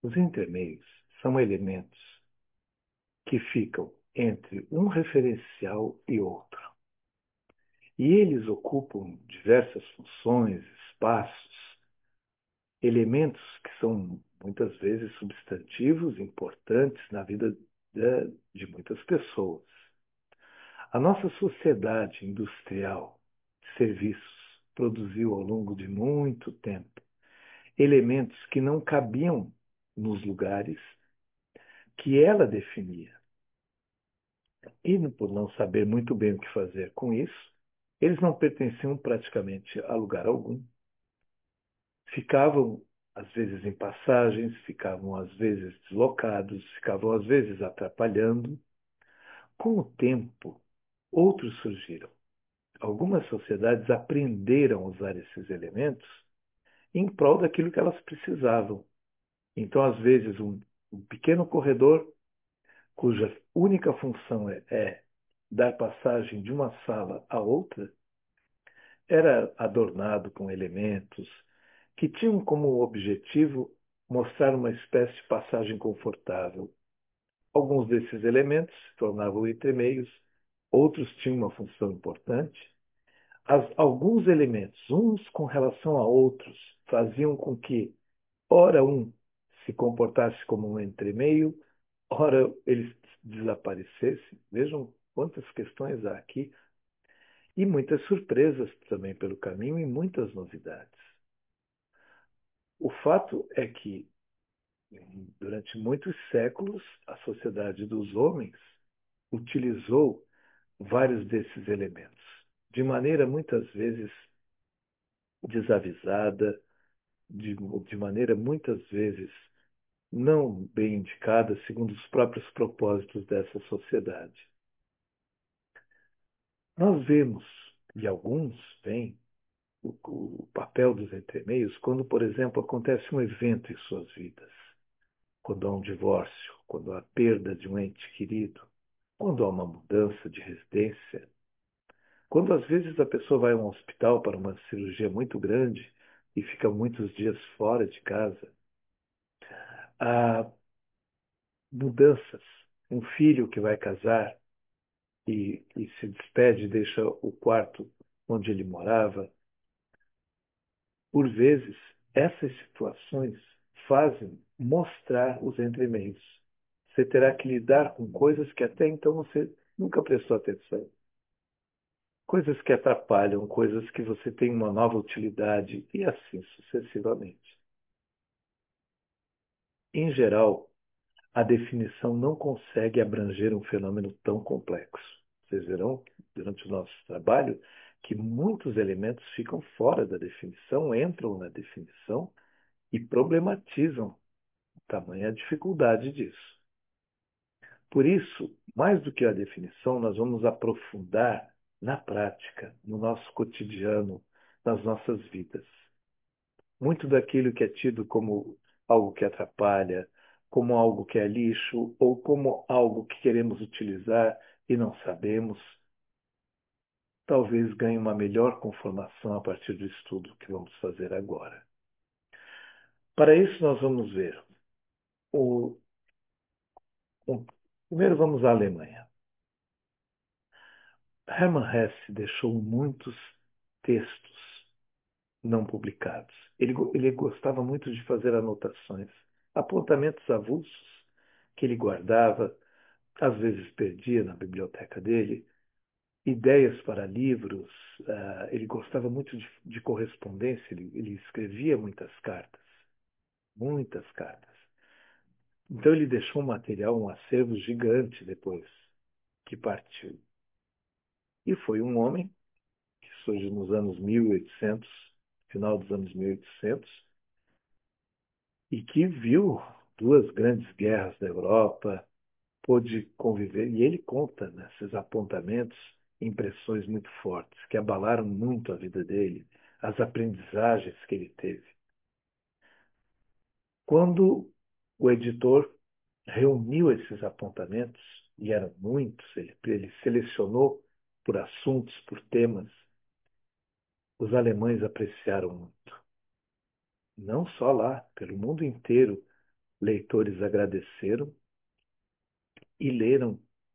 Os intermeios são elementos que ficam entre um referencial e outro. E eles ocupam diversas funções, espaços, elementos que são muitas vezes substantivos importantes na vida de muitas pessoas. A nossa sociedade industrial de serviços produziu ao longo de muito tempo elementos que não cabiam nos lugares que ela definia. E por não saber muito bem o que fazer com isso, eles não pertenciam praticamente a lugar algum. Ficavam, às vezes, em passagens, ficavam, às vezes, deslocados, ficavam, às vezes, atrapalhando. Com o tempo, outros surgiram. Algumas sociedades aprenderam a usar esses elementos em prol daquilo que elas precisavam. Então, às vezes, um pequeno corredor, cuja única função é dar passagem de uma sala a outra, era adornado com elementos que tinham como objetivo mostrar uma espécie de passagem confortável. Alguns desses elementos se tornavam entremeios, outros tinham uma função importante. Alguns elementos, uns com relação a outros, faziam com que, ora um se comportasse como um entremeio, ora ele desaparecesse. Vejam quantas questões há aqui e muitas surpresas também pelo caminho e muitas novidades. O fato é que, durante muitos séculos, a sociedade dos homens utilizou vários desses elementos, de maneira muitas vezes desavisada, de maneira muitas vezes não bem indicada, segundo os próprios propósitos dessa sociedade. Nós vemos, e alguns veem, o papel dos entremeios quando, por exemplo, acontece um evento em suas vidas. Quando há um divórcio, quando há a perda de um ente querido, quando há uma mudança de residência, quando às vezes a pessoa vai a um hospital para uma cirurgia muito grande e fica muitos dias fora de casa, há mudanças. Um filho que vai casar e se despede, deixa o quarto onde ele morava. Por vezes, essas situações fazem mostrar os entremeios. Você terá que lidar com coisas que até então você nunca prestou atenção. Coisas que atrapalham, coisas que você tem uma nova utilidade e assim sucessivamente. Em geral, a definição não consegue abranger um fenômeno tão complexo. Vocês verão, durante o nosso trabalho, que muitos elementos ficam fora da definição, entram na definição e problematizam tamanha dificuldade disso. Por isso, mais do que a definição, nós vamos aprofundar na prática, no nosso cotidiano, nas nossas vidas. Muito daquilo que é tido como algo que atrapalha, como algo que é lixo, ou como algo que queremos utilizar e não sabemos, talvez ganhe uma melhor conformação a partir do estudo que vamos fazer agora. Para isso, nós vamos ver. O, Primeiro, vamos à Alemanha. Hermann Hesse deixou muitos textos não publicados. Ele gostava muito de fazer anotações, apontamentos avulsos que ele guardava, às vezes perdia na biblioteca dele, ideias para livros. Ele gostava muito de correspondência, ele escrevia muitas cartas, muitas cartas. Então ele deixou um material, um acervo gigante depois que partiu. E foi um homem que surge nos anos 1800, final dos anos 1800, e que viu duas grandes guerras da Europa, pôde conviver, e ele conta nesses apontamentos impressões muito fortes, que abalaram muito a vida dele, as aprendizagens que ele teve. Quando o editor reuniu esses apontamentos, e eram muitos, ele selecionou por assuntos, por temas, os alemães apreciaram muito. Não só lá, pelo mundo inteiro, leitores agradeceram e leram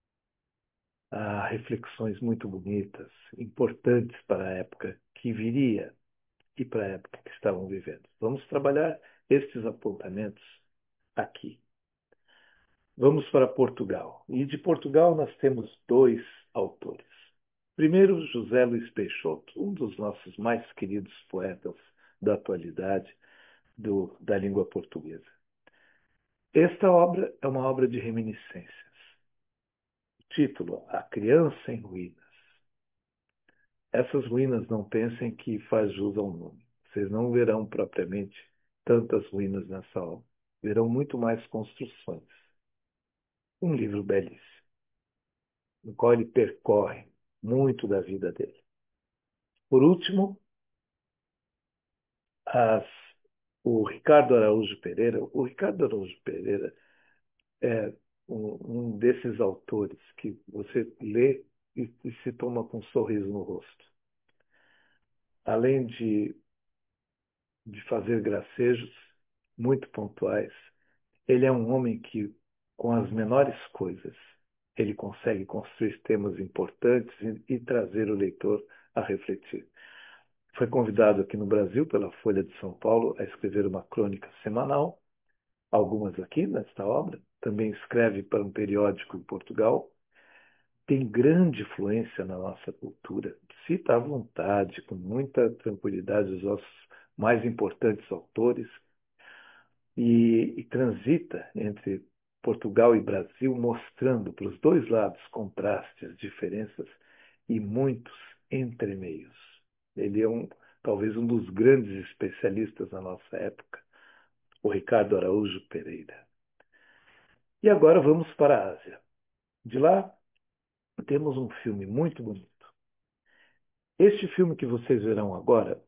reflexões muito bonitas, importantes para a época que viria e para a época que estavam vivendo. Vamos trabalhar estes apontamentos aqui. Vamos para Portugal. E de Portugal nós temos dois autores. Primeiro, José Luís Peixoto, um dos nossos mais queridos poetas da atualidade da língua portuguesa. Esta obra é uma obra de reminiscências. O título, A Criança em Ruínas. Essas ruínas não pensem que faz jus ao nome. Vocês não verão propriamente tantas ruínas nessa obra. Verão muito mais construções. Um livro belíssimo, no qual ele percorre muito da vida dele. Por último, as, o Ricardo Araújo Pereira. O Ricardo Araújo Pereira é um desses autores que você lê e se toma com um sorriso no rosto. Além de fazer gracejos muito pontuais, ele é um homem que, com as menores coisas, ele consegue construir temas importantes e trazer o leitor a refletir. Foi convidado aqui no Brasil pela Folha de São Paulo a escrever uma crônica semanal, algumas aqui nesta obra. Também escreve para um periódico em Portugal. Tem grande influência na nossa cultura. Cita à vontade, com muita tranquilidade, os nossos mais importantes autores e transita entre Portugal e Brasil, mostrando para os dois lados contrastes, diferenças e muitos entremeios. Ele é talvez um dos grandes especialistas da nossa época, o Ricardo Araújo Pereira. E agora vamos para a Ásia. De lá temos um filme muito bonito. Este filme que vocês verão agora,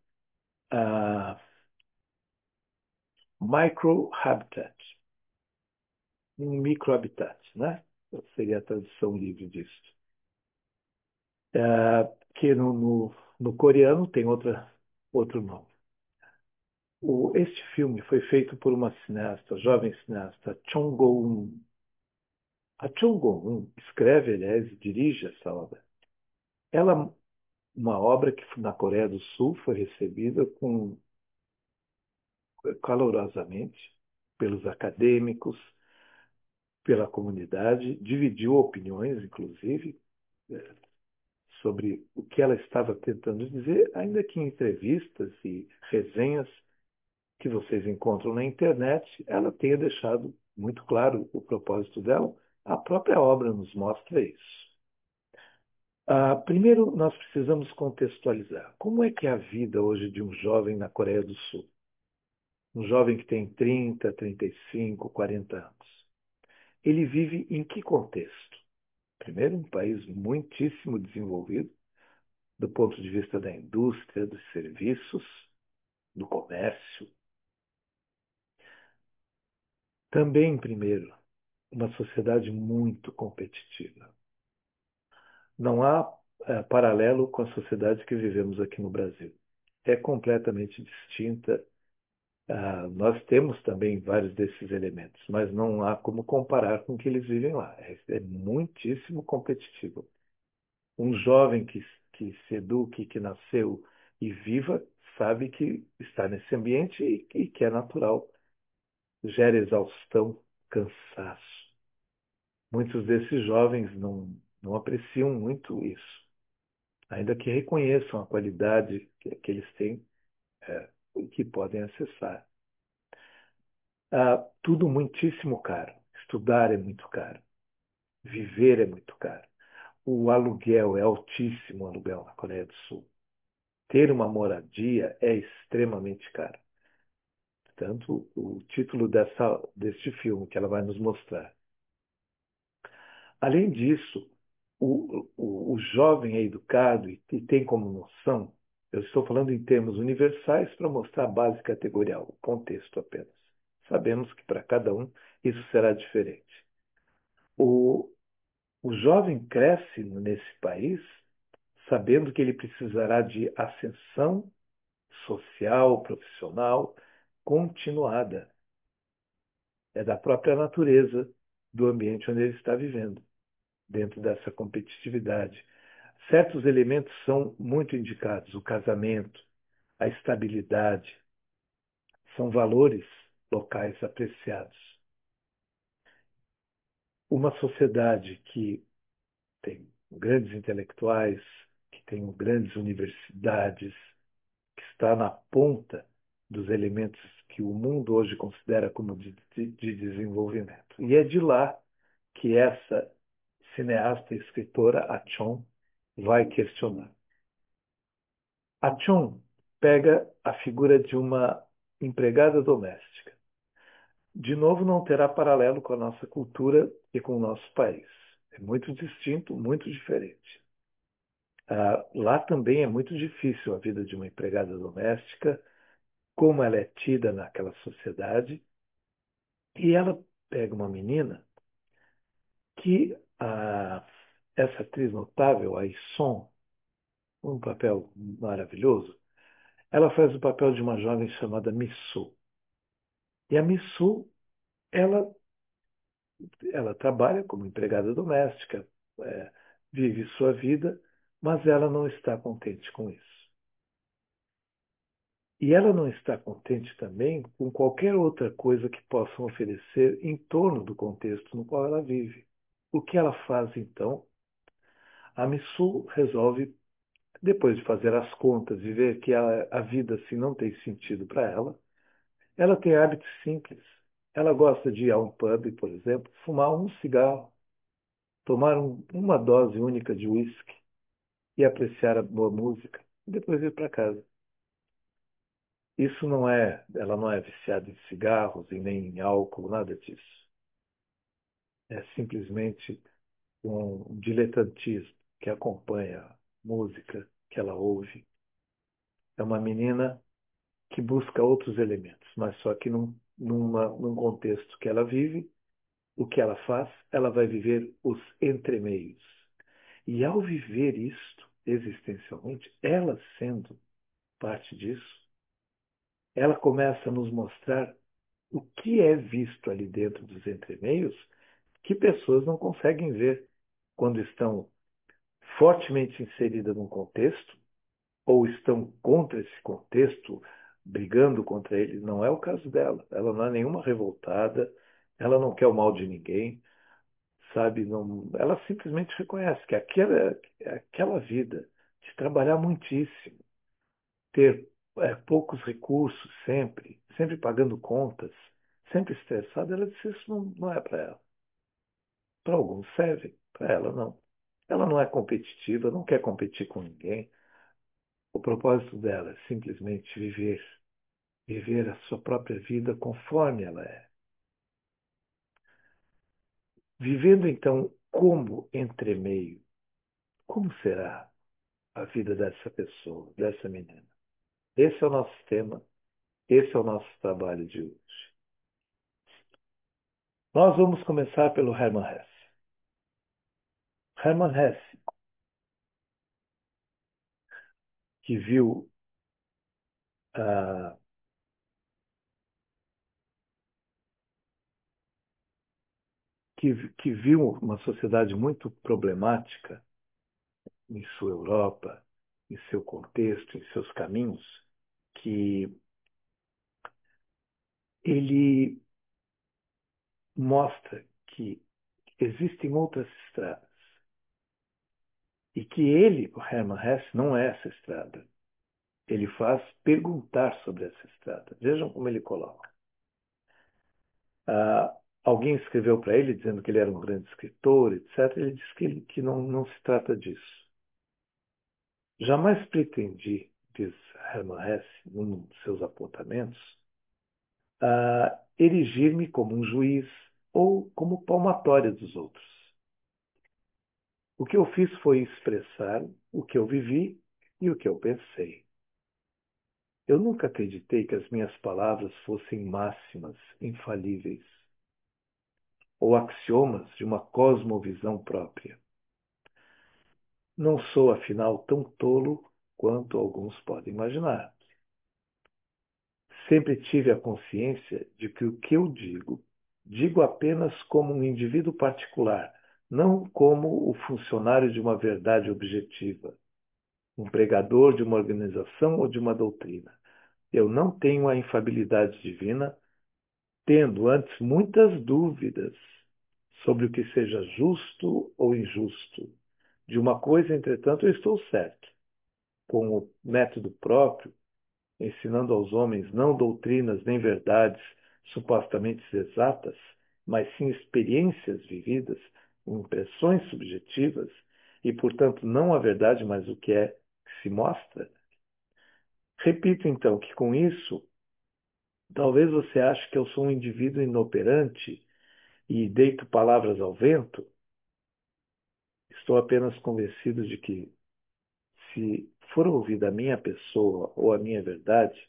Microhabitat, um microhabitat, né? Seria a tradução livre disso. Que no coreano tem outro nome. Este filme foi feito por uma cineasta, jovem cineasta, Chung Go-un. A Chung Go-un escreve, aliás, e dirige essa obra. Ela, uma obra que na Coreia do Sul foi recebida calorosamente pelos acadêmicos, pela comunidade, dividiu opiniões, inclusive, sobre o que ela estava tentando dizer, ainda que em entrevistas e resenhas que vocês encontram na internet, ela tenha deixado muito claro o propósito dela. A própria obra nos mostra isso. Primeiro, nós precisamos contextualizar. Como é que é a vida hoje de um jovem na Coreia do Sul? Um jovem que tem 30, 35, 40 anos. Ele vive em que contexto? Primeiro, um país muitíssimo desenvolvido, do ponto de vista da indústria, dos serviços, do comércio. Também, primeiro, uma sociedade muito competitiva. Não há paralelo com a sociedade que vivemos aqui no Brasil. É completamente distinta. Nós temos também vários desses elementos, mas não há como comparar com o que eles vivem lá. É muitíssimo competitivo. Um jovem que se eduque, que nasceu e viva, sabe que está nesse ambiente e que é natural. Gera exaustão, cansaço. Muitos desses jovens não apreciam muito isso, ainda que reconheçam a qualidade que eles têm e que podem acessar. Tudo muitíssimo caro. Estudar é muito caro. Viver é muito caro. O aluguel é altíssimo, o aluguel na Coreia do Sul. Ter uma moradia é extremamente caro. Tanto o título deste filme que ela vai nos mostrar. Além disso, o jovem é educado e tem como noção, eu estou falando em termos universais para mostrar a base categorial, o contexto apenas. Sabemos que para cada um isso será diferente. O, o jovem cresce nesse país sabendo que ele precisará de ascensão social, profissional, continuada. é da própria natureza do ambiente onde ele está vivendo, dentro dessa competitividade. Certos elementos são muito indicados: o casamento, a estabilidade, são valores locais apreciados. Uma sociedade que tem grandes intelectuais, que tem grandes universidades, que está na ponta dos elementos que o mundo hoje considera como de desenvolvimento. E é de lá que essa cineasta e escritora, a Chon, vai questionar. A Chon pega a figura de uma empregada doméstica. De novo, não terá paralelo com a nossa cultura e com o nosso país. É muito distinto, muito diferente. Lá também é muito difícil a vida de uma empregada doméstica, como ela é tida naquela sociedade. E ela pega uma menina que essa atriz notável, a Isson, um papel maravilhoso, ela faz o papel de uma jovem chamada Missou. E a Missou, ela, ela trabalha como empregada doméstica, é, vive sua vida, mas ela não está contente com isso. E ela não está contente também com qualquer outra coisa que possam oferecer em torno do contexto no qual ela vive. O que ela faz então? A Missu resolve, depois de fazer as contas e ver que a vida assim não tem sentido para ela, ela tem hábitos simples. Ela gosta de ir a um pub, por exemplo, fumar um cigarro, tomar uma dose única de uísque e apreciar a boa música, e depois ir para casa. Isso não é, ela não é viciada em cigarros e nem em álcool, nada disso. É simplesmente um diletantismo que acompanha a música que ela ouve. É uma menina que busca outros elementos, mas só que num contexto que ela vive, o que ela faz, ela vai viver os entremeios. E ao viver isto existencialmente, ela sendo parte disso, ela começa a nos mostrar o que é visto ali dentro dos entremeios que pessoas não conseguem ver quando estão fortemente inseridas num contexto ou estão contra esse contexto, brigando contra ele. Não é o caso dela. Ela não é nenhuma revoltada, ela não quer o mal de ninguém, sabe? Não, ela simplesmente reconhece que aquela vida de trabalhar muitíssimo, ter poucos recursos sempre, sempre pagando contas, sempre estressada, ela disse isso não é para ela. Para alguns serve, para ela não. Ela não é competitiva, não quer competir com ninguém. O propósito dela é simplesmente viver, viver a sua própria vida conforme ela é. Vivendo então como entremeio, como será a vida dessa pessoa, dessa menina? Esse é o nosso tema, esse é o nosso trabalho de hoje. Nós vamos começar pelo Hermann Hesse. Hermann Hesse, que viu, ah, que viu uma sociedade muito problemática em sua Europa, em seu contexto, em seus caminhos, que ele mostra que existem outras estradas e que ele, o Hermann Hesse, não é essa estrada. Ele faz perguntar sobre essa estrada. Vejam como ele coloca. Ah, alguém escreveu para ele dizendo que ele era um grande escritor, etc. Ele disse que não se trata disso. Jamais pretendi, diz Hermann Hesse, num de seus apontamentos, erigir-me como um juiz ou como palmatória dos outros. O que eu fiz foi expressar o que eu vivi e o que eu pensei. Eu nunca acreditei que as minhas palavras fossem máximas infalíveis ou axiomas de uma cosmovisão própria. Não sou, afinal, tão tolo quanto alguns podem imaginar. Sempre tive a consciência de que o que eu digo Digo apenas como um indivíduo particular, não como o funcionário de uma verdade objetiva, um pregador de uma organização ou de uma doutrina. Eu não tenho a infalibilidade divina, tendo antes muitas dúvidas sobre o que seja justo ou injusto. De uma coisa, entretanto, eu estou certo. Com o método próprio, ensinando aos homens não doutrinas nem verdades supostamente exatas, mas sim experiências vividas, impressões subjetivas, e, portanto, não a verdade, mas o que é que se mostra. Repito, então, que com isso, talvez você ache que eu sou um indivíduo inoperante e deito palavras ao vento. Estou apenas convencido de que, se for ouvida a minha pessoa ou a minha verdade,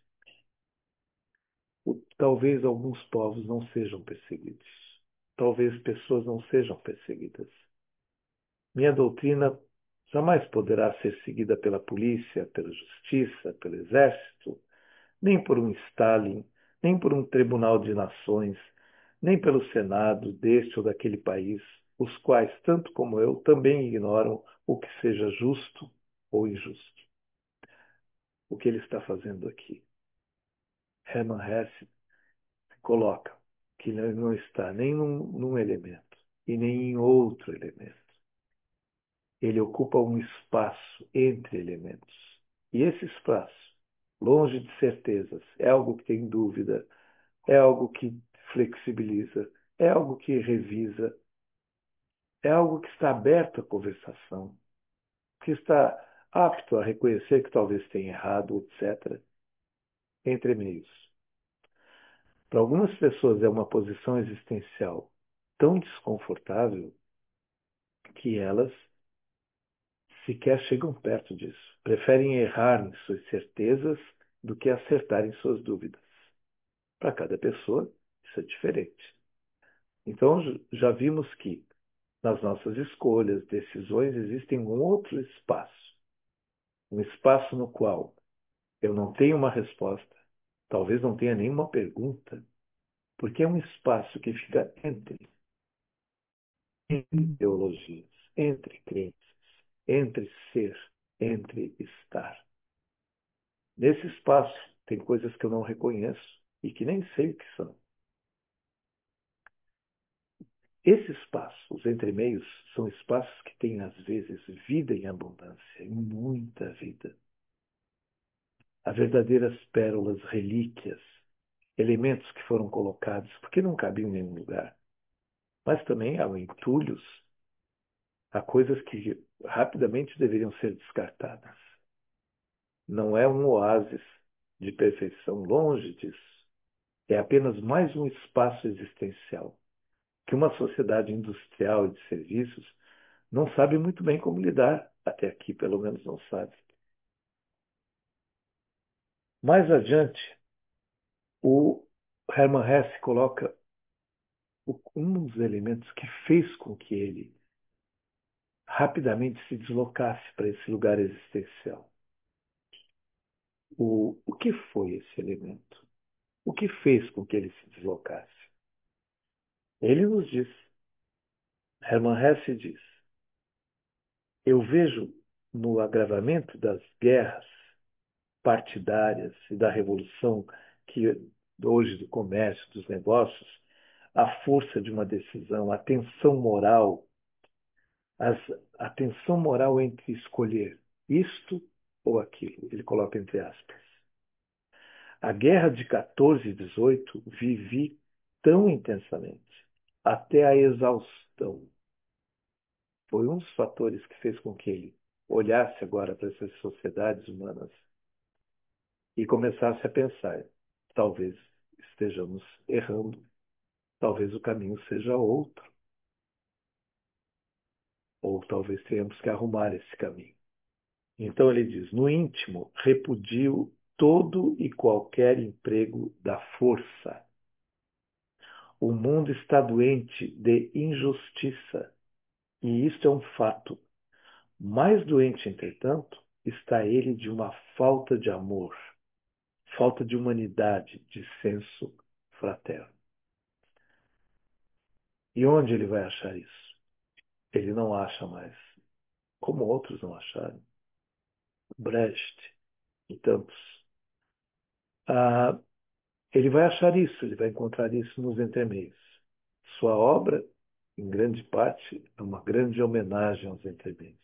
talvez alguns povos não sejam perseguidos. Talvez pessoas não sejam perseguidas. Minha doutrina jamais poderá ser seguida pela polícia, pela justiça, pelo exército, nem por um Stalin, nem por um tribunal de nações, nem pelo Senado deste ou daquele país, os quais, tanto como eu, também ignoram o que seja justo ou injusto. O que ele está fazendo aqui? Hermann Hesse coloca que ele não está nem num elemento e nem em outro elemento. Ele ocupa um espaço entre elementos. E esse espaço, longe de certezas, é algo que tem dúvida, é algo que flexibiliza, é algo que revisa, é algo que está aberto à conversação, que está apto a reconhecer que talvez tenha errado, etc., entre meios. Para algumas pessoas é uma posição existencial tão desconfortável que elas sequer chegam perto disso. Preferem errar em suas certezas do que acertar em suas dúvidas. Para cada pessoa, isso é diferente. Então, já vimos que nas nossas escolhas, decisões, existem um outro espaço. Um espaço no qual eu não tenho uma resposta, talvez não tenha nenhuma pergunta, porque é um espaço que fica entre ideologias, entre crenças, entre ser, entre estar. Nesse espaço tem coisas que eu não reconheço e que nem sei o que são. Esses espaços, os entremeios, são espaços que têm, às vezes, vida em abundância, e muita vida. Há verdadeiras pérolas, relíquias, elementos que foram colocados porque não cabiam em nenhum lugar. Mas também há entulhos, há coisas que rapidamente deveriam ser descartadas. Não é um oásis de perfeição, longe disso. É apenas mais um espaço existencial que uma sociedade industrial e de serviços não sabe muito bem como lidar. Até aqui, pelo menos, não sabe. Mais adiante, o Hermann Hesse coloca um dos elementos que fez com que ele rapidamente se deslocasse para esse lugar existencial. O que foi esse elemento? O que fez com que ele se deslocasse? Ele nos diz, Hermann Hesse diz, eu vejo no agravamento das guerras partidárias e da revolução que hoje do comércio, dos negócios, a força de uma decisão, as, a tensão moral entre escolher isto ou aquilo. Ele coloca entre aspas. A guerra de 14 e 18 vivi tão intensamente, até a exaustão. Foi um dos fatores que fez com que ele olhasse agora para essas sociedades humanas e começasse a pensar: talvez estejamos errando, talvez o caminho seja outro, ou talvez tenhamos que arrumar esse caminho. Então ele diz: no íntimo, repudio todo e qualquer emprego da força. O mundo está doente de injustiça, e isto é um fato. Mais doente, entretanto, está ele de uma falta de amor, falta de humanidade, de senso fraterno. E onde ele vai achar isso? Ele não acha mais, como outros não acharam, Brecht e tantos. Ah, ele vai achar isso, ele vai encontrar isso nos entremeios. Sua obra, em grande parte, é uma grande homenagem aos entremeios.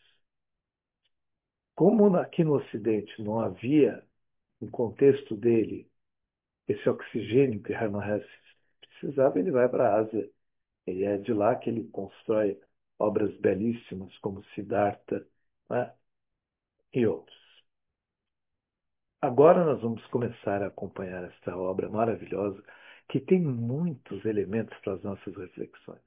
Como aqui no Ocidente não havia, no contexto dele, esse oxigênio que Hermann Hesse precisava, ele vai para a Ásia. E é de lá que ele constrói obras belíssimas como Siddhartha, né? E outros. Agora nós vamos começar a acompanhar esta obra maravilhosa que tem muitos elementos para as nossas reflexões.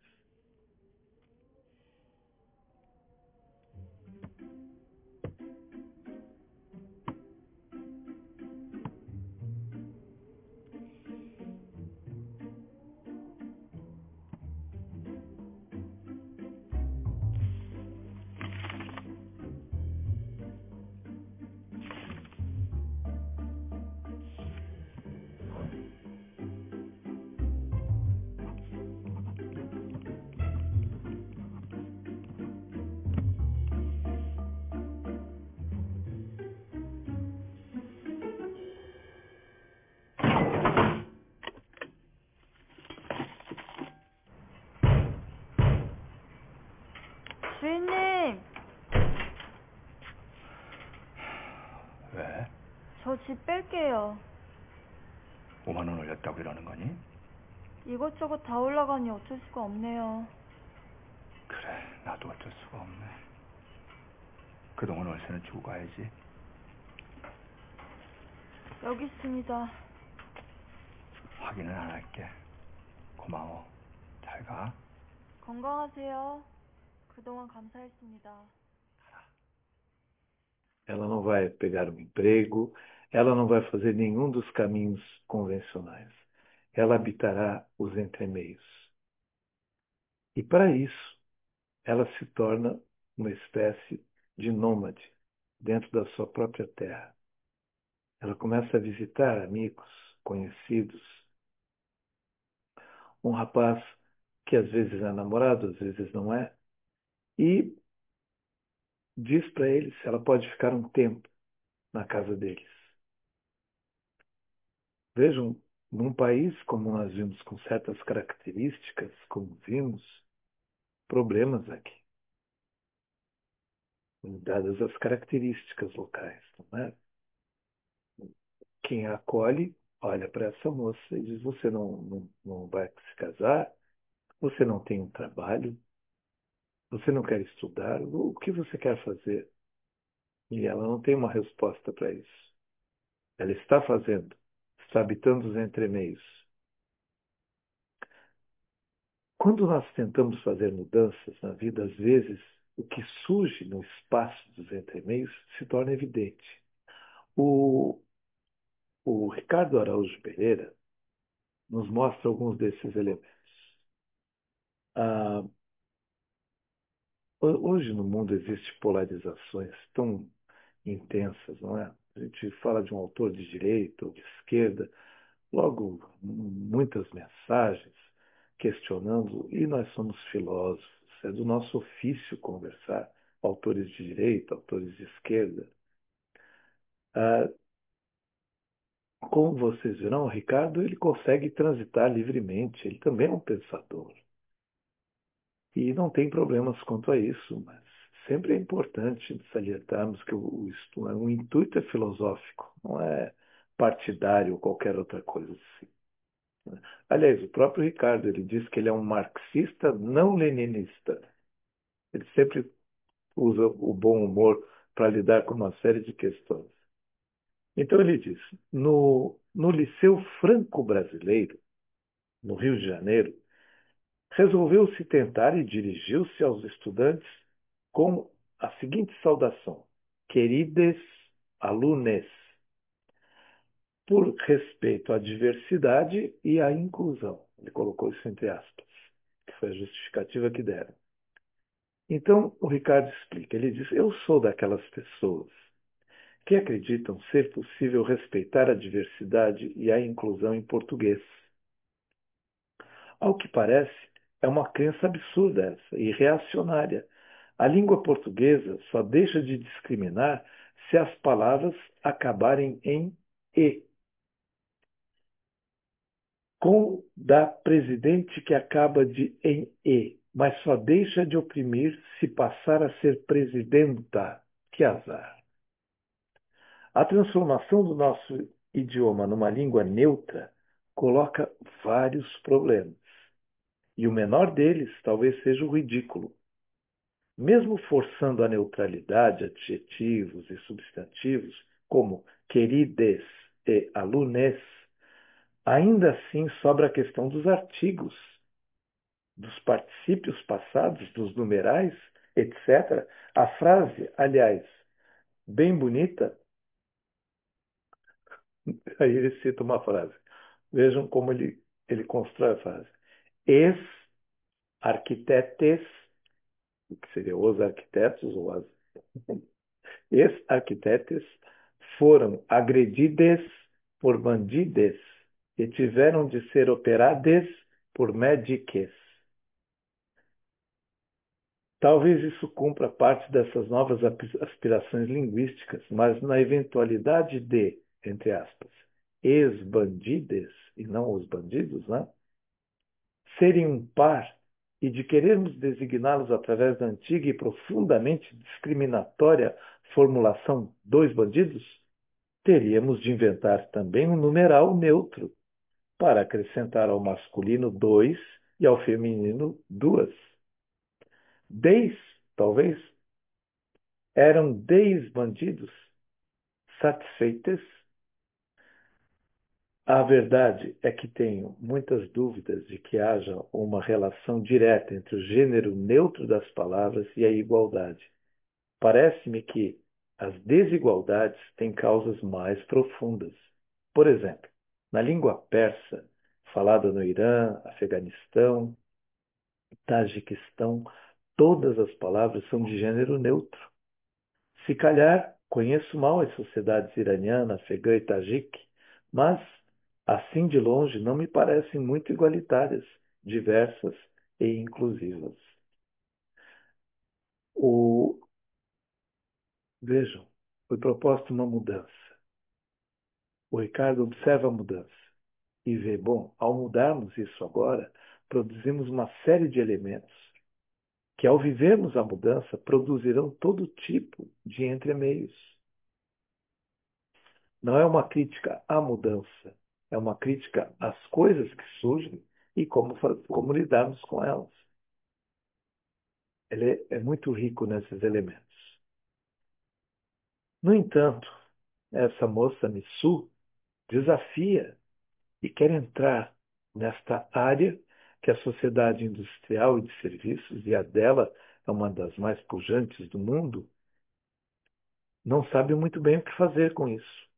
주인님, 왜? 저 집 뺄게요. 5만 원 올렸다고 이러는 거니? 이것저것 다 올라가니 어쩔 수가 없네요. 그래, 나도 어쩔 수가 없네. 그동안 월세는 주고 가야지. 여기 있습니다. 확인은 안 할게. 고마워. 잘 가. 건강하세요. 그동안 감사했습니다. Ela não vai pegar um emprego, ela não vai fazer nenhum dos caminhos convencionais. Ela habitará os entremeios. E para isso, ela se torna uma espécie de nômade dentro da sua própria terra. Ela começa a visitar amigos, conhecidos, um rapaz que às vezes é namorado, às vezes não é, e diz para ele se ela pode ficar um tempo na casa deles. Vejam, num país como nós vimos, com certas características, como vimos, problemas aqui, dadas as características locais, não é? Quem a acolhe olha para essa moça e diz: você não vai se casar, você não tem um trabalho, você não quer estudar, o que você quer fazer? E ela não tem uma resposta para isso. Ela está fazendo, está habitando os entremeios. Quando nós tentamos fazer mudanças na vida, às vezes o que surge no espaço dos entremeios se torna evidente. O, o Ricardo Araújo Pereira nos mostra alguns desses elementos. Ah, hoje no mundo existem polarizações tão intensas, não é? A gente fala de um autor de direita ou de esquerda, logo muitas mensagens questionando, e nós somos filósofos, é do nosso ofício conversar, autores de direita, autores de esquerda. Ah, como vocês verão, o Ricardo ele consegue transitar livremente, ele também é um pensador. E não tem problemas quanto a isso, mas sempre é importante salientarmos que o intuito é filosófico, não é partidário ou qualquer outra coisa assim. Aliás, o próprio Ricardo ele diz que ele é um marxista não leninista. Ele sempre usa o bom humor para lidar com uma série de questões. Então ele diz: no Liceu Franco-Brasileiro, no Rio de Janeiro, resolveu-se tentar e dirigiu-se aos estudantes com a seguinte saudação: Querides alunes, por respeito à diversidade e à inclusão. Ele colocou isso entre aspas, que foi a justificativa que deram. Então, o Ricardo explica. Ele diz: eu sou daquelas pessoas que acreditam ser possível respeitar a diversidade e a inclusão em português. Ao que parece, É uma crença absurda essa e reacionária. A língua portuguesa só deixa de discriminar se as palavras acabarem em e. Com da presidente que acaba em e, mas só deixa de oprimir se passar a ser presidenta. Que azar. A transformação do nosso idioma numa língua neutra coloca vários problemas. E o menor deles talvez seja o ridículo. Mesmo forçando a neutralidade, adjetivos e substantivos, como querides e alunes, ainda assim sobra a questão dos artigos, dos particípios passados, dos numerais, etc. A frase, aliás, bem bonita, aí ele cita uma frase. Vejam como ele constrói a frase. Es arquitetes, o que seria os arquitetos ou as ex-arquitetes, foram agredides por bandides e tiveram de ser operadas por médicos. Talvez isso cumpra parte dessas novas aspirações linguísticas, mas na eventualidade de, entre aspas, ex-bandides, e não os bandidos, né? Serem um par e de querermos designá-los através da antiga e profundamente discriminatória formulação dois bandidos, teríamos de inventar também um numeral neutro para acrescentar ao masculino dois e ao feminino duas. Dez, talvez, eram 10 bandidos satisfeitos. A verdade é que tenho muitas dúvidas de que haja uma relação direta entre o gênero neutro das palavras e a igualdade. Parece-me que as desigualdades têm causas mais profundas. Por exemplo, na língua persa, falada no Irã, Afeganistão, Tajiquistão, todas as palavras são de gênero neutro. Se calhar, conheço mal as sociedades iraniana, afegã e tajique, mas, assim de longe, não me parecem muito igualitárias, diversas e inclusivas. O, vejam, foi proposta uma mudança. O Ricardo observa a mudança e vê, bom, ao mudarmos isso agora, produzimos uma série de elementos que, ao vivermos a mudança, produzirão todo tipo de entremeios. Não é uma crítica à mudança, é uma crítica às coisas que surgem e como lidarmos com elas. Ele é muito rico nesses elementos. No entanto, essa moça Missu desafia e quer entrar nesta área que a sociedade industrial e de serviços, e a dela é uma das mais pujantes do mundo, não sabe muito bem o que fazer com isso.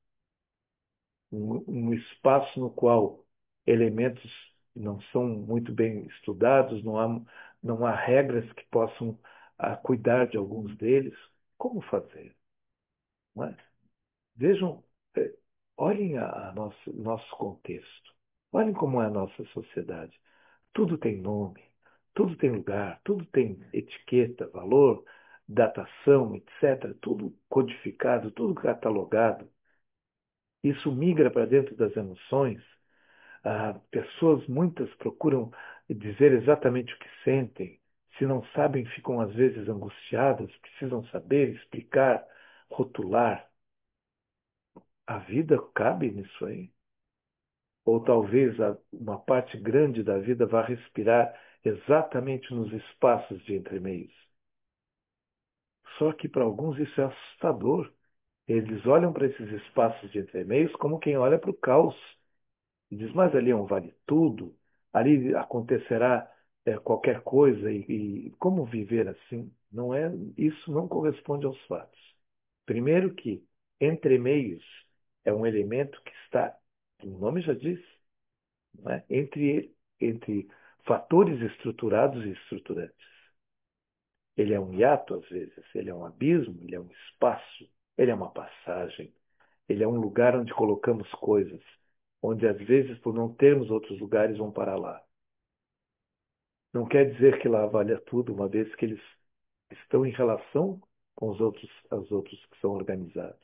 Um espaço no qual elementos não são muito bem estudados, não há regras que possam cuidar de alguns deles. Como fazer? Não é? Vejam, eh, olhem a nosso contexto. Olhem como é a nossa sociedade. Tudo tem nome, tudo tem lugar, tudo tem etiqueta, valor, datação, etc. Tudo codificado, tudo catalogado. Isso migra para dentro das emoções. Pessoas, muitas, procuram dizer exatamente o que sentem. Se não sabem, ficam às vezes angustiadas, precisam saber, explicar, rotular. A vida cabe nisso aí. Ou talvez uma parte grande da vida vá respirar exatamente nos espaços de entremeios. Só que para alguns isso é assustador. Eles olham para esses espaços de entremeios como quem olha para o caos. E diz, mas ali é um vale tudo, ali acontecerá qualquer coisa e como viver assim? Não é, isso não corresponde aos fatos. Primeiro que entremeios é um elemento que está, o nome já diz, não é? Entre fatores estruturados e estruturantes. Ele é um hiato, às vezes, ele é um abismo, ele é um espaço, ele é uma passagem, ele é um lugar onde colocamos coisas, onde às vezes, por não termos outros lugares, vão para lá. Não quer dizer que lá valha tudo, uma vez que eles estão em relação com os outros que são organizados.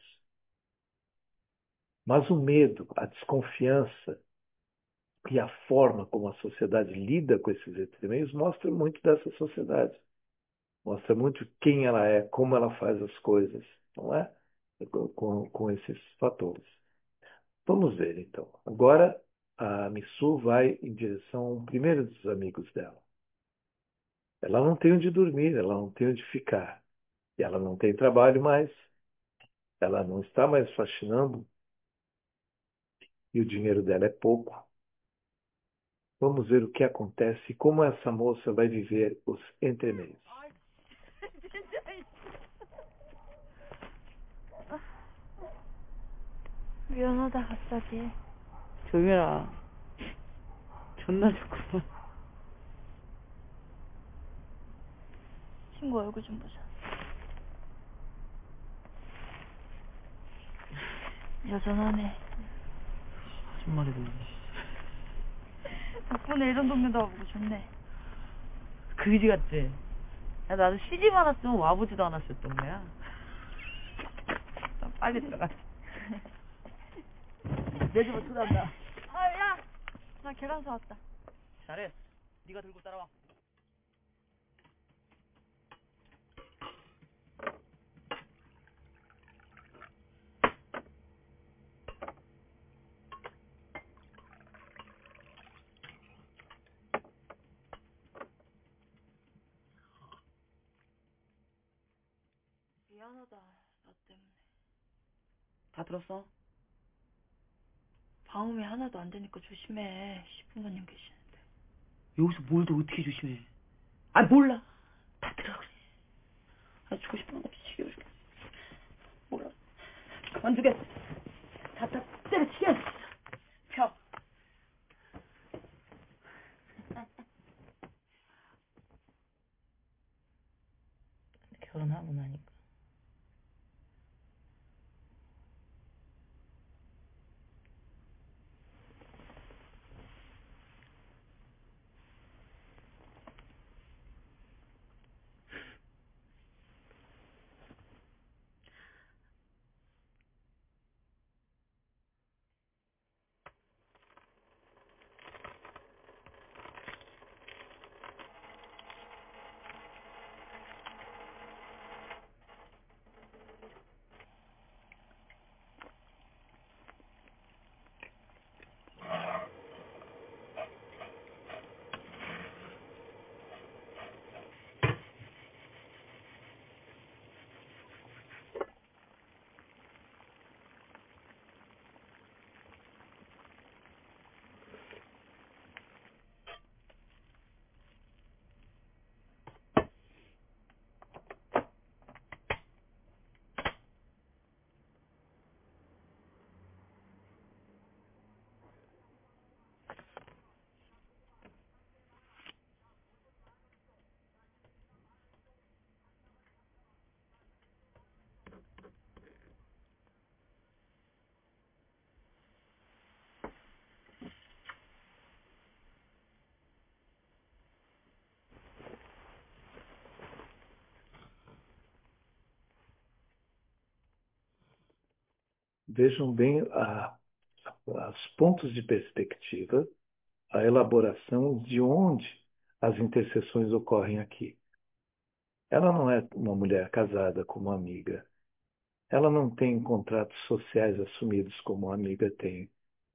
Mas o medo, a desconfiança e a forma como a sociedade lida com esses entremeios mostra muito dessa sociedade. Mostra muito quem ela é, como ela faz as coisas, não é? Com esses fatores. Vamos ver, então. Agora, a Missu vai em direção ao primeiro dos amigos dela. Ela não tem onde dormir, ela não tem onde ficar. E ela não tem trabalho mais. Ela não está mais faxinando. E o dinheiro dela é pouco. Vamos ver o que acontece e como essa moça vai viver os entremeios. 미안하다, 갑자기. 조용해라. 존나 좋구만. 친구 얼굴 좀 보자. 여전하네. 거짓말이고. 덕분에 이런 동네도 와보고 좋네. 그지 같지? 야, 나도 시집 않았으면 와보지도 않았었던 거야. 빨리 들어가. 내 집으로 초대한다. 아, 야! 나 계란사 왔다. 잘해. 네가 들고 따라와. 미안하다, 나 때문에. 다 들었어? 방음이 하나도 안 되니까 조심해. 시부모님 계시는데. 여기서 뭘 더 어떻게 조심해? 아, 몰라. 다 들어 그래. 아, 주고 싶은 거 지겨워 죽겠어. 몰라. 그만두게. 다 때려치게. 펴. 결혼하고 나니까. Vejam bem os pontos de perspectiva, a elaboração de onde as interseções ocorrem aqui. Ela não é uma mulher casada como a amiga. Ela não tem contratos sociais assumidos como a amiga tem.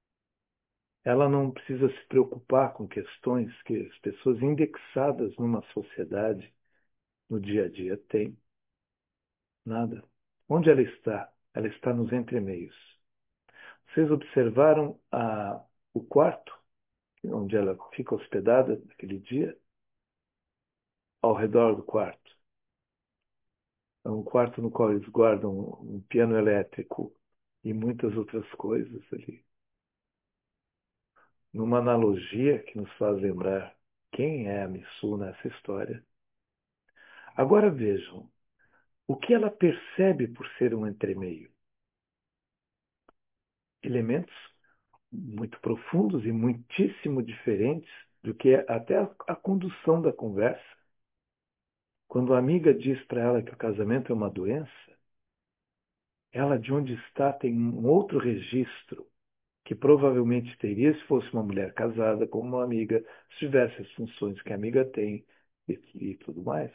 Ela não precisa se preocupar com questões que as pessoas indexadas numa sociedade no dia a dia têm. Nada. Onde ela está? Ela está nos entremeios. Vocês observaram o quarto onde ela fica hospedada naquele dia? Ao redor do quarto. É um quarto no qual eles guardam um piano elétrico e muitas outras coisas ali. Numa analogia que nos faz lembrar quem é a Missu nessa história. Agora vejam, o que ela percebe por ser um entremeio? Elementos muito profundos e muitíssimo diferentes do que até a condução da conversa. Quando a amiga diz para ela que o casamento é uma doença, ela, de onde está, tem um outro registro que provavelmente teria se fosse uma mulher casada com uma amiga, se tivesse as funções que a amiga tem e tudo mais.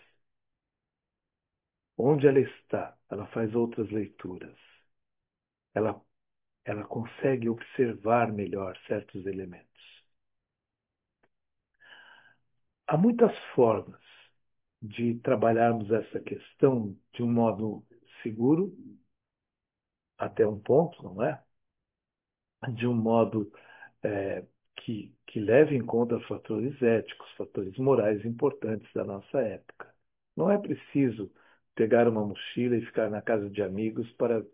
Onde ela está, ela faz outras leituras. Ela, ela consegue observar melhor certos elementos. Há muitas formas de trabalharmos essa questão de um modo seguro, até um ponto, não é? De um modo que leve em conta fatores éticos, fatores morais importantes da nossa época. Não é preciso pegar uma mochila e ficar na casa de amigos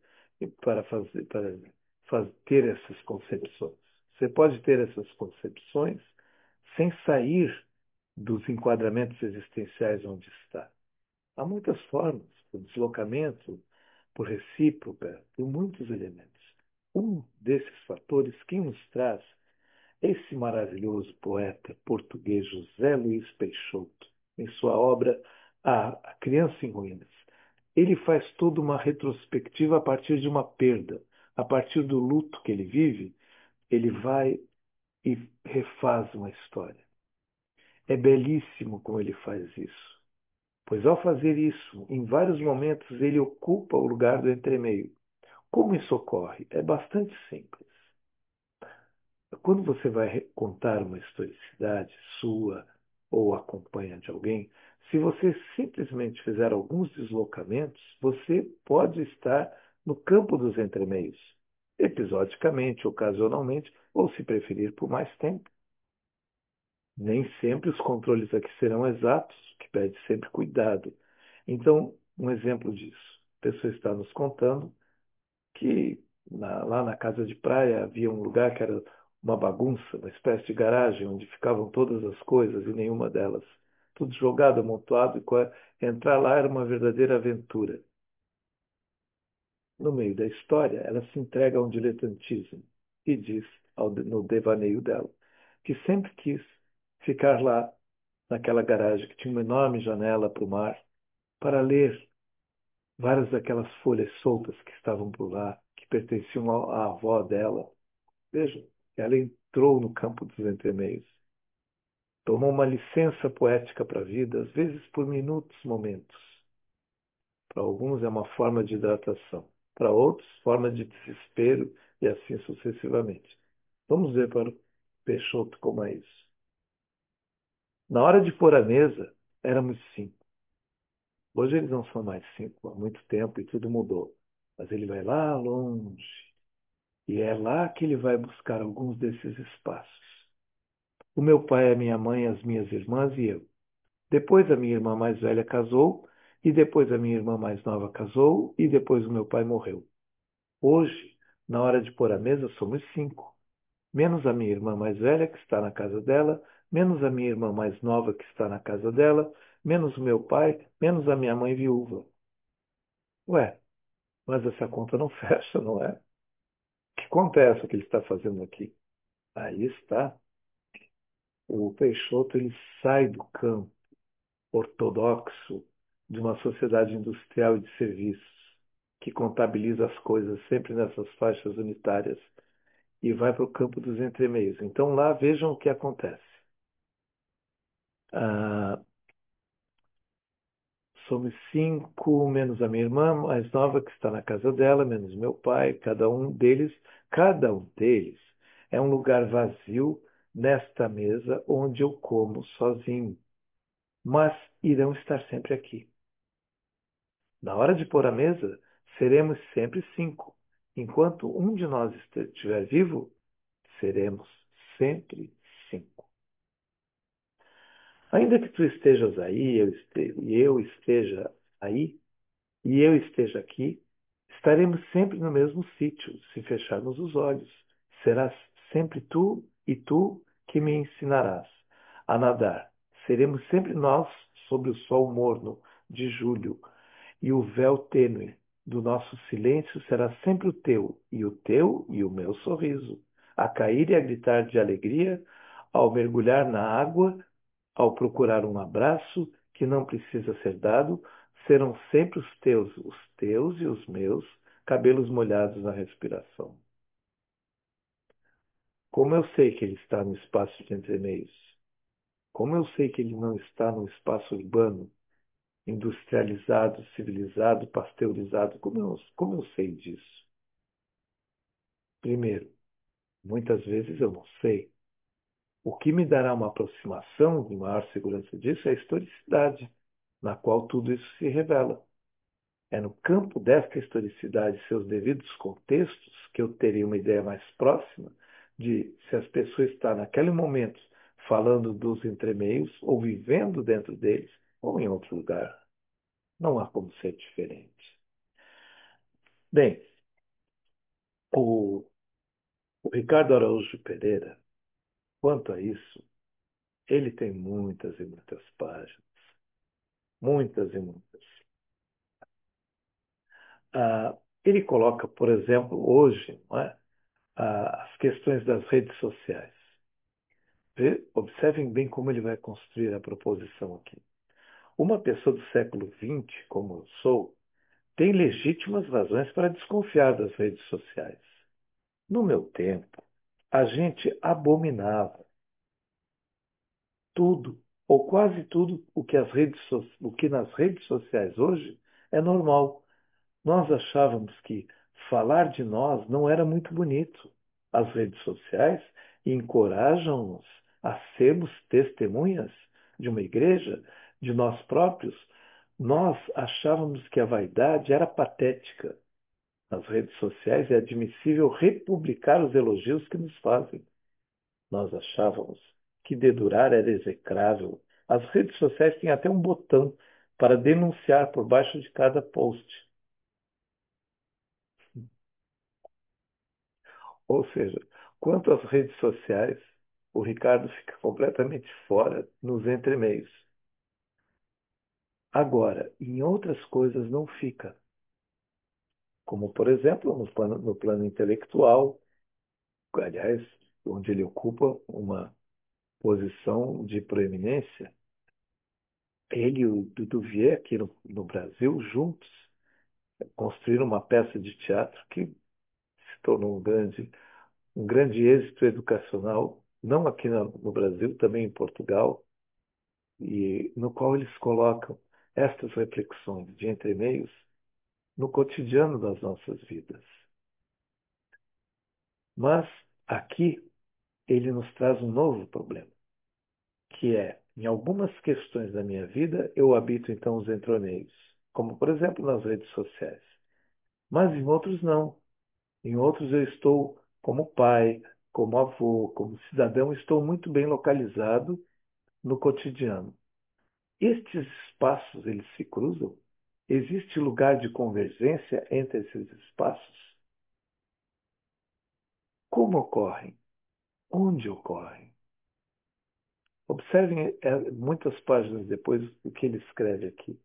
para ter essas concepções. Você pode ter essas concepções sem sair dos enquadramentos existenciais onde está. Há muitas formas, por deslocamento, por recíproca, por muitos elementos. Um desses fatores que nos traz esse maravilhoso poeta português José Luís Peixoto, em sua obra A Criança em Ruínas. Ele faz toda uma retrospectiva a partir de uma perda. A partir do luto que ele vive, ele vai e refaz uma história. É belíssimo como ele faz isso. Pois ao fazer isso, em vários momentos ele ocupa o lugar do entremeio. Como isso ocorre? É bastante simples. Quando você vai contar uma historicidade sua ou acompanha de alguém, se você simplesmente fizer alguns deslocamentos, você pode estar no campo dos entremeios, episodicamente, ocasionalmente, ou se preferir por mais tempo. Nem sempre os controles aqui serão exatos, o que pede sempre cuidado. Então, um exemplo disso. A pessoa está nos contando que lá na casa de praia havia um lugar que era uma bagunça, uma espécie de garagem onde ficavam todas as coisas e nenhuma delas. Tudo jogado, amontoado, e entrar lá era uma verdadeira aventura. No meio da história, ela se entrega a um diletantismo e diz, no devaneio dela, que sempre quis ficar lá, naquela garagem que tinha uma enorme janela para o mar, para ler várias daquelas folhas soltas que estavam por lá, que pertenciam à avó dela. Veja, ela entrou no campo dos entremeios. Tomou uma licença poética para a vida, às vezes por minutos, momentos. Para alguns é uma forma de hidratação, para outros, forma de desespero e assim sucessivamente. Vamos ver para o Peixoto como é isso. Na hora de pôr a mesa, éramos 5. Hoje eles não são mais 5, há muito tempo e tudo mudou. Mas ele vai lá longe. E é lá que ele vai buscar alguns desses espaços. O meu pai, a minha mãe, as minhas irmãs e eu. Depois a minha irmã mais velha casou, e depois a minha irmã mais nova casou, e depois o meu pai morreu. Hoje, na hora de pôr a mesa, somos 5. Menos a minha irmã mais velha, que está na casa dela, menos a minha irmã mais nova, que está na casa dela, menos o meu pai, menos a minha mãe viúva. Ué, mas essa conta não fecha, não é? Que conta é essa que ele está fazendo aqui? Aí está. O Peixoto ele sai do campo ortodoxo de uma sociedade industrial e de serviços, que contabiliza as coisas sempre nessas faixas unitárias, e vai para o campo dos entremeios. Então lá vejam o que acontece. Ah, somos 5, menos a minha irmã mais nova, que está na casa dela, menos meu pai, cada um deles é um lugar vazio nesta mesa onde eu como sozinho, mas irão estar sempre aqui. Na hora de pôr a mesa, seremos sempre 5. Enquanto um de nós estiver vivo, seremos sempre 5. Ainda que tu estejas aí, e eu esteja aí, e eu esteja aqui, estaremos sempre no mesmo sítio, se fecharmos os olhos. Serás sempre tu e tu que me ensinarás a nadar. Seremos sempre nós sob o sol morno de julho, e o véu tênue do nosso silêncio será sempre o teu e o meu sorriso, a cair e a gritar de alegria ao mergulhar na água, ao procurar um abraço que não precisa ser dado, serão sempre os teus e os meus, cabelos molhados na respiração. Como eu sei que ele está no espaço de entremeios? Como eu sei que ele não está no espaço urbano, industrializado, civilizado, pasteurizado? Como eu sei disso? Primeiro, muitas vezes eu não sei. O que me dará uma aproximação de maior segurança disso é a historicidade, na qual tudo isso se revela. É no campo desta historicidade e seus devidos contextos que eu teria uma ideia mais próxima de se as pessoas estão naquele momento falando dos entremeios ou vivendo dentro deles ou em outro lugar. Não há como ser diferente. Bem, o, o Ricardo Araújo Pereira, quanto a isso, ele tem muitas e muitas páginas. Muitas e muitas. Ele coloca, por exemplo, hoje, não é, as questões das redes sociais. Observem bem como ele vai construir a proposição aqui. Uma pessoa do século XX, como eu sou, tem legítimas razões para desconfiar das redes sociais. No meu tempo, a gente abominava tudo, ou quase tudo, o que nas redes sociais hoje é normal. Nós achávamos que falar de nós não era muito bonito. As redes sociais encorajam-nos a sermos testemunhas de uma igreja, de nós próprios. Nós achávamos que a vaidade era patética. Nas redes sociais é admissível republicar os elogios que nos fazem. Nós achávamos que dedurar era execrável. As redes sociais têm até um botão para denunciar por baixo de cada post. Ou seja, quanto às redes sociais, o Ricardo fica completamente fora nos entremeios. Agora, em outras coisas não fica. Como, por exemplo, no plano intelectual, aliás, onde ele ocupa uma posição de proeminência, ele e o Duvier, aqui no Brasil, juntos, construíram uma peça de teatro que se tornou um grande êxito educacional, não aqui no Brasil, também em Portugal, e no qual eles colocam estas reflexões de entremeios no cotidiano das nossas vidas. Mas aqui ele nos traz um novo problema, que é, em algumas questões da minha vida, eu habito então os entremeios, como por exemplo nas redes sociais. Mas em outros não. Em outros eu estou como pai, como avô, como cidadão, estou muito bem localizado no cotidiano. Estes espaços, eles se cruzam? Existe lugar de convergência entre esses espaços? Como ocorrem? Onde ocorrem? Observem muitas páginas depois o que ele escreve aqui.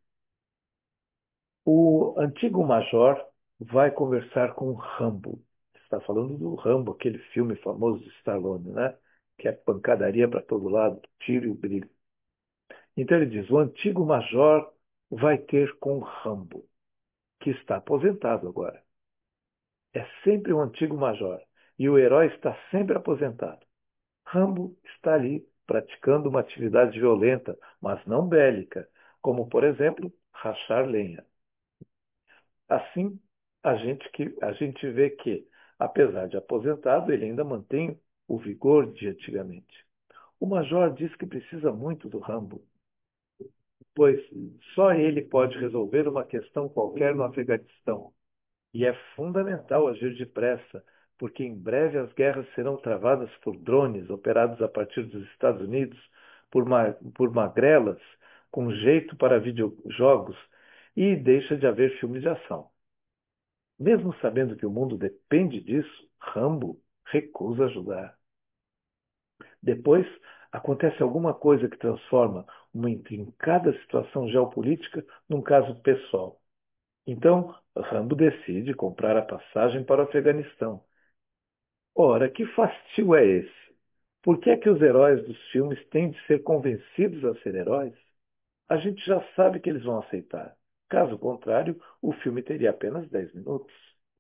O antigo major vai conversar com Rambo. Está falando do Rambo, aquele filme famoso de Stallone, né? Que é pancadaria para todo lado, tiro e brilho. Então ele diz: o antigo major vai ter com Rambo, que está aposentado agora. É sempre um antigo major. E o herói está sempre aposentado. Rambo está ali praticando uma atividade violenta, mas não bélica, como, por exemplo, rachar lenha. Assim, a gente vê que, apesar de aposentado, ele ainda mantém o vigor de antigamente. O major diz que precisa muito do Rambo, pois só ele pode resolver uma questão qualquer no Afeganistão. E é fundamental agir depressa, porque em breve as guerras serão travadas por drones operados a partir dos Estados Unidos, por magrelas, com jeito para videojogos, e deixa de haver filmes de ação. Mesmo sabendo que o mundo depende disso, Rambo recusa ajudar. Depois, acontece alguma coisa que transforma uma intrincada situação geopolítica num caso pessoal. Então, Rambo decide comprar a passagem para o Afeganistão. Ora, que fastio é esse? Por que é que os heróis dos filmes têm de ser convencidos a ser heróis? A gente já sabe que eles vão aceitar. Caso contrário, o filme teria apenas 10 minutos.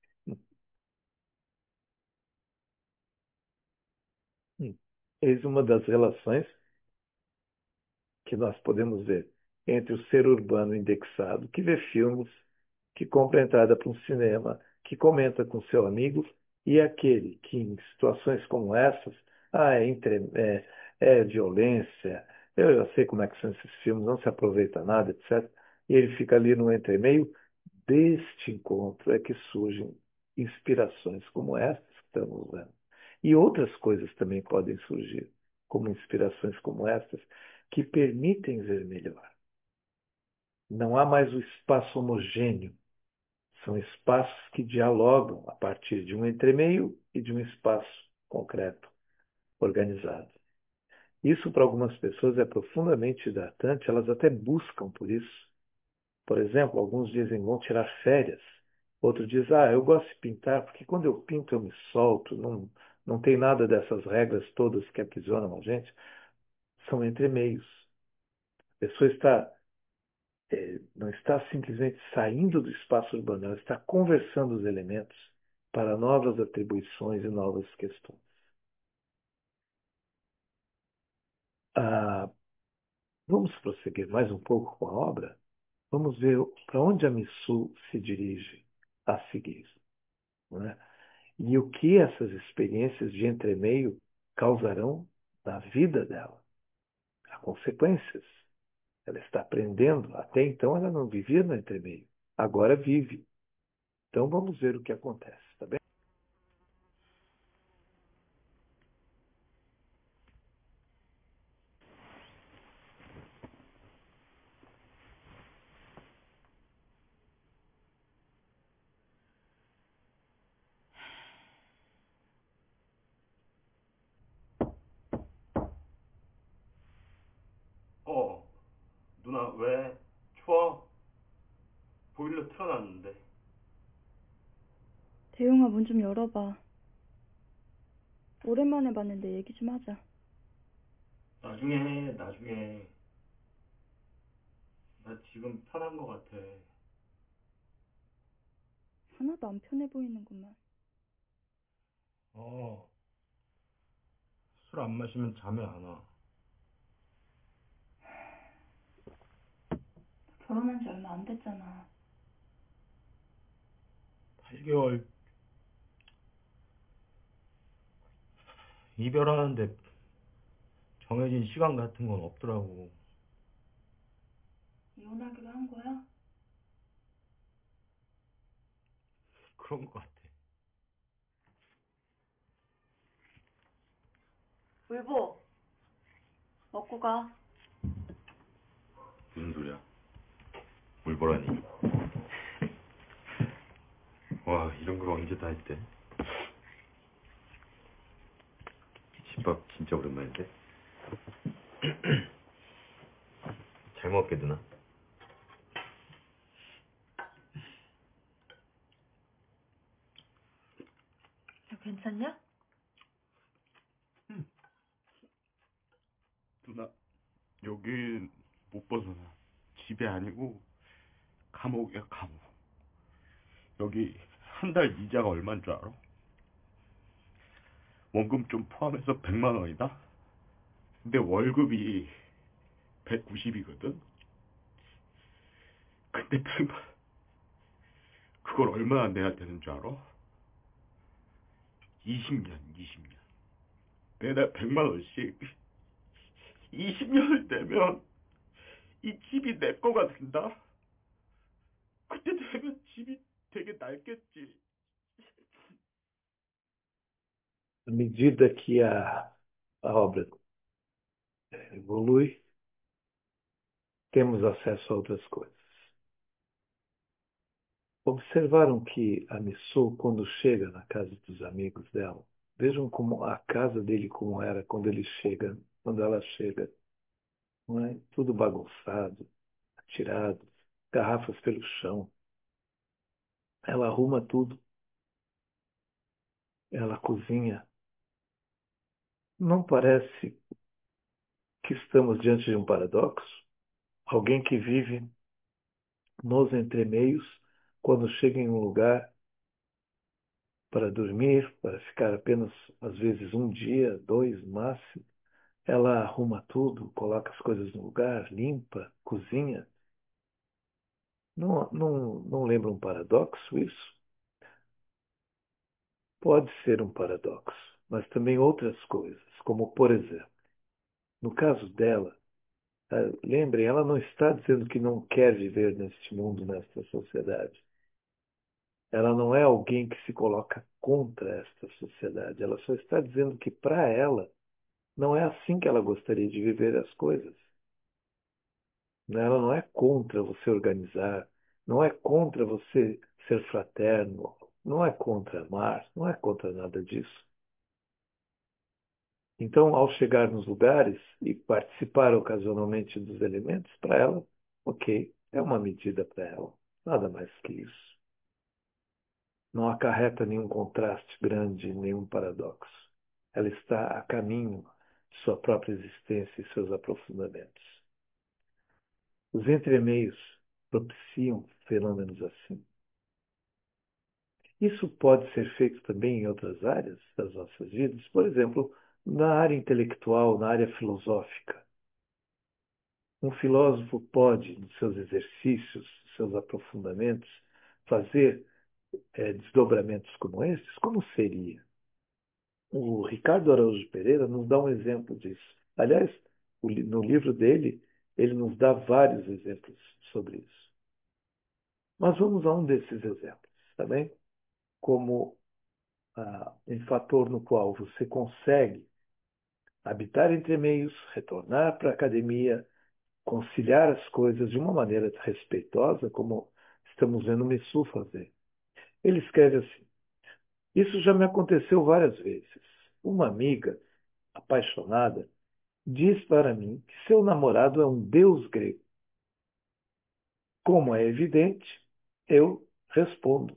Hum. Eis uma das relações que nós podemos ver entre o ser urbano indexado, que vê filmes, que compra entrada para um cinema, que comenta com seu amigo, e aquele que, em situações como essas, é violência, eu já sei como é que são esses filmes, não se aproveita nada, etc. E ele fica ali no entremeio. Deste encontro é que surgem inspirações como estas que estamos vendo. E outras coisas também podem surgir, como inspirações como estas, que permitem ver melhor. Não há mais o espaço homogêneo. São espaços que dialogam a partir de um entremeio e de um espaço concreto, organizado. Isso, para algumas pessoas, é profundamente hidratante, elas até buscam por isso. Por exemplo, alguns dizem vão tirar férias. Outro diz, eu gosto de pintar porque quando eu pinto eu me solto, não tem nada dessas regras todas que aprisionam a gente. São entremeios. A pessoa não está simplesmente saindo do espaço urbano, ela está conversando os elementos para novas atribuições e novas questões. Ah, vamos prosseguir mais um pouco com a obra? Vamos ver para onde a Missu se dirige a seguir, não é? E o que essas experiências de entremeio causarão na vida dela. Há consequências. Ela está aprendendo. Até então ela não vivia no entremeio. Agora vive. Então vamos ver o que acontece, tá bem? 누나 왜? 추워? 보일러 틀어놨는데. 대용아, 문 좀 열어봐. 오랜만에 봤는데 얘기 좀 하자. 나중에. 나 지금 편한 거 같아. 하나도 안 편해 보이는구만. 술 안 마시면 잠이 안 와. 결혼한 지 얼마 안 됐잖아. 8개월 이별하는데 정해진 시간 같은 건 없더라고. 이혼하기로 한 거야? 그런 거 같아. 울보, 먹고 가. 무슨 소리야? 물 보라니. 와, 이런 걸 언제 다 했대? 집밥 진짜 오랜만인데? 잘 먹게 누나? 야, 괜찮냐? 누나, 여긴 못 벗어나. 집이 아니고 감옥이야, 감옥. 여기 한 달 이자가 얼마인 줄 알아? 원금 좀 포함해서 100만 원이다? 근데 월급이 190이거든? 근데 100만, 그걸 얼마나 내야 되는 줄 알아? 20년. 매달 100만 원씩 20년을 내면 이 집이 내 거가 된다? 그때 되면 집이 되게 낡겠지. À medida que a obra evolui, temos acesso a outras coisas. Observaram que a Missou, quando chega na casa dos amigos dela, vejam como a casa dele como era quando ela chega, não é? Tudo bagunçado, atirado, garrafas pelo chão. Ela arruma tudo, ela cozinha, Não parece que estamos diante de um paradoxo? Alguém que vive nos entremeios, quando chega em um lugar para dormir, para ficar apenas, às vezes, um dia, dois máximo, ela arruma tudo, coloca as coisas no lugar, limpa, cozinha. Não lembra um paradoxo isso? Pode ser um paradoxo, mas também outras coisas, como, por exemplo, no caso dela, lembrem, ela não está dizendo que não quer viver neste mundo, nesta sociedade. Ela não é alguém que se coloca contra esta sociedade. Ela só está dizendo que, para ela, não é assim que ela gostaria de viver as coisas. Ela não é contra você organizar, não é contra você ser fraterno, não é contra amar, não é contra nada disso. Então, ao chegar nos lugares e participar ocasionalmente dos elementos, para ela, ok, é uma medida para ela, nada mais que isso. Não acarreta nenhum contraste grande, nenhum paradoxo. Ela está a caminho de sua própria existência e seus aprofundamentos. Os entremeios propiciam fenômenos assim. Isso pode ser feito também em outras áreas das nossas vidas, por exemplo, na área intelectual, na área filosófica. Um filósofo pode, nos seus exercícios, seus aprofundamentos, fazer desdobramentos como estes? Como seria? O Ricardo Araújo Pereira nos dá um exemplo disso. Aliás, no livro dele, ele nos dá vários exemplos sobre isso. Mas vamos a um desses exemplos, tá bem? Como um fator no qual você consegue habitar entre meios, retornar para a academia, conciliar as coisas de uma maneira respeitosa, como estamos vendo o Missu fazer. Ele escreve assim: isso já me aconteceu várias vezes. Uma amiga apaixonada diz para mim que seu namorado é um deus grego. Como é evidente, eu respondo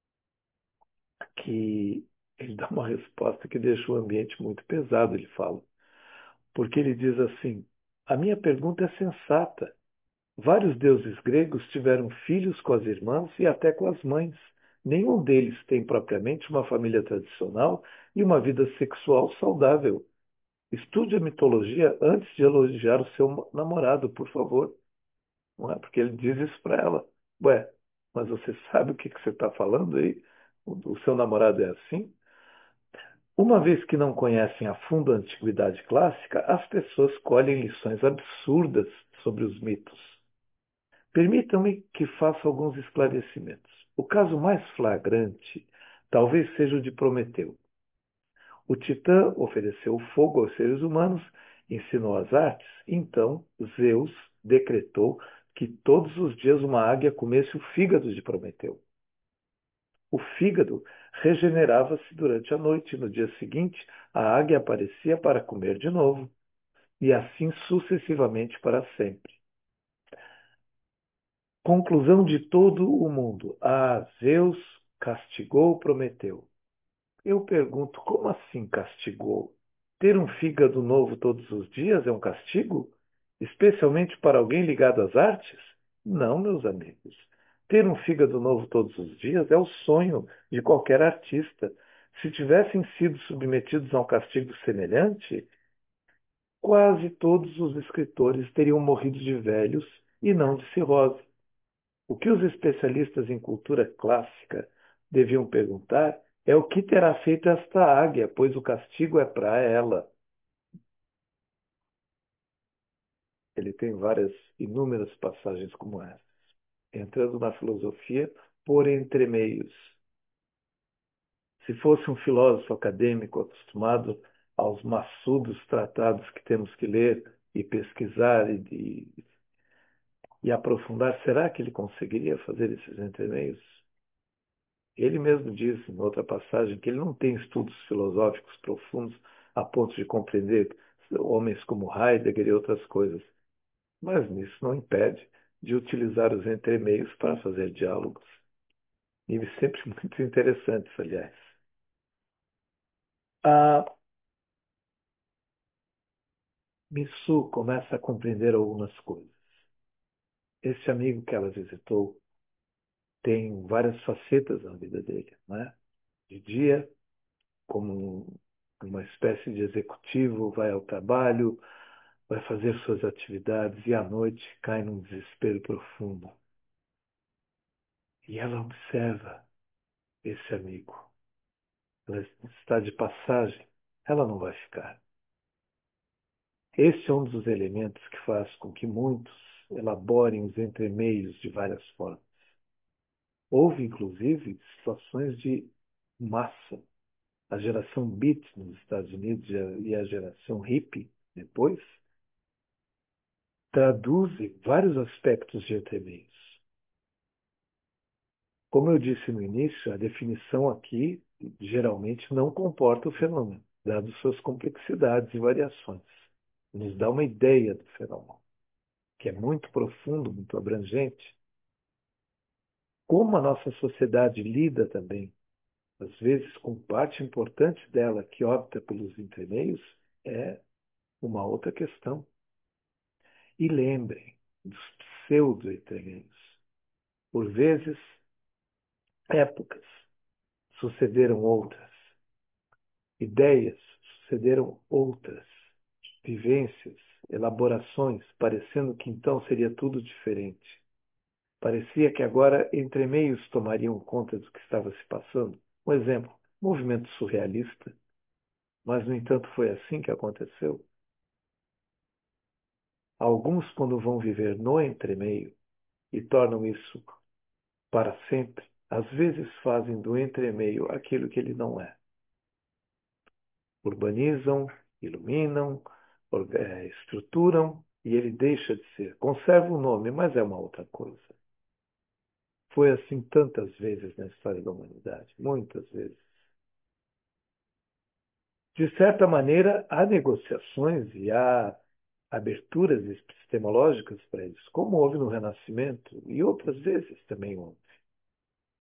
que ele dá uma resposta que deixa o ambiente muito pesado, ele fala. Porque ele diz assim: a minha pergunta é sensata. Vários deuses gregos tiveram filhos com as irmãs e até com as mães. Nenhum deles tem propriamente uma família tradicional e uma vida sexual saudável. Estude a mitologia antes de elogiar o seu namorado, por favor. Não é? Porque ele diz isso para ela. Ué, mas você sabe o que você está falando aí? O seu namorado é assim? Uma vez que não conhecem a fundo a antiguidade clássica, as pessoas colhem lições absurdas sobre os mitos. Permitam-me que faça alguns esclarecimentos. O caso mais flagrante talvez seja o de Prometeu. O Titã ofereceu fogo aos seres humanos, ensinou as artes, então Zeus decretou que todos os dias uma águia comesse o fígado de Prometeu. O fígado regenerava-se durante a noite e no dia seguinte a águia aparecia para comer de novo, e assim sucessivamente para sempre. Conclusão de todo o mundo. Zeus castigou Prometeu. Eu pergunto, como assim castigou? Ter um fígado novo todos os dias é um castigo? Especialmente para alguém ligado às artes? Não, meus amigos. Ter um fígado novo todos os dias é o sonho de qualquer artista. Se tivessem sido submetidos a um castigo semelhante, quase todos os escritores teriam morrido de velhos e não de cirrose. O que os especialistas em cultura clássica deviam perguntar é o que terá feito esta águia, pois o castigo é para ela. Ele tem inúmeras passagens como essas, entrando na filosofia por entremeios. Se fosse um filósofo acadêmico acostumado aos maçudos tratados que temos que ler e pesquisar e aprofundar, será que ele conseguiria fazer esses entremeios? Ele mesmo disse, em outra passagem, que ele não tem estudos filosóficos profundos a ponto de compreender homens como Heidegger e outras coisas. Mas isso não impede de utilizar os entremeios para fazer diálogos. E sempre muito interessantes, aliás. Missu começa a compreender algumas coisas. Esse amigo que ela visitou tem várias facetas na vida dele, né? De dia, uma espécie de executivo, vai ao trabalho, vai fazer suas atividades e à noite cai num desespero profundo. E ela observa esse amigo. Ela está de passagem, ela não vai ficar. Este é um dos elementos que faz com que muitos elaborem os entremeios de várias formas. Houve, inclusive, situações de massa. A geração Beat nos Estados Unidos e a geração hippie, depois, traduzem vários aspectos de entremeios. Como eu disse no início, a definição aqui geralmente não comporta o fenômeno, dado suas complexidades e variações. Nos dá uma ideia do fenômeno, que é muito profundo, muito abrangente. Como a nossa sociedade lida também, às vezes, com parte importante dela que opta pelos entremeios, é uma outra questão. E lembrem dos pseudo-entremeios. Por vezes, épocas sucederam outras. Ideias sucederam outras. Vivências, elaborações, parecendo que então seria tudo diferente. Parecia que agora entremeios tomariam conta do que estava se passando. Um exemplo, movimento surrealista. Mas, no entanto, foi assim que aconteceu. Alguns, quando vão viver no entremeio e tornam isso para sempre, às vezes fazem do entremeio aquilo que ele não é. Urbanizam, iluminam, estruturam e ele deixa de ser. Conserva o nome, mas é uma outra coisa. Foi assim tantas vezes na história da humanidade, muitas vezes. De certa maneira, há negociações e há aberturas epistemológicas para isso, como houve no Renascimento e outras vezes também houve.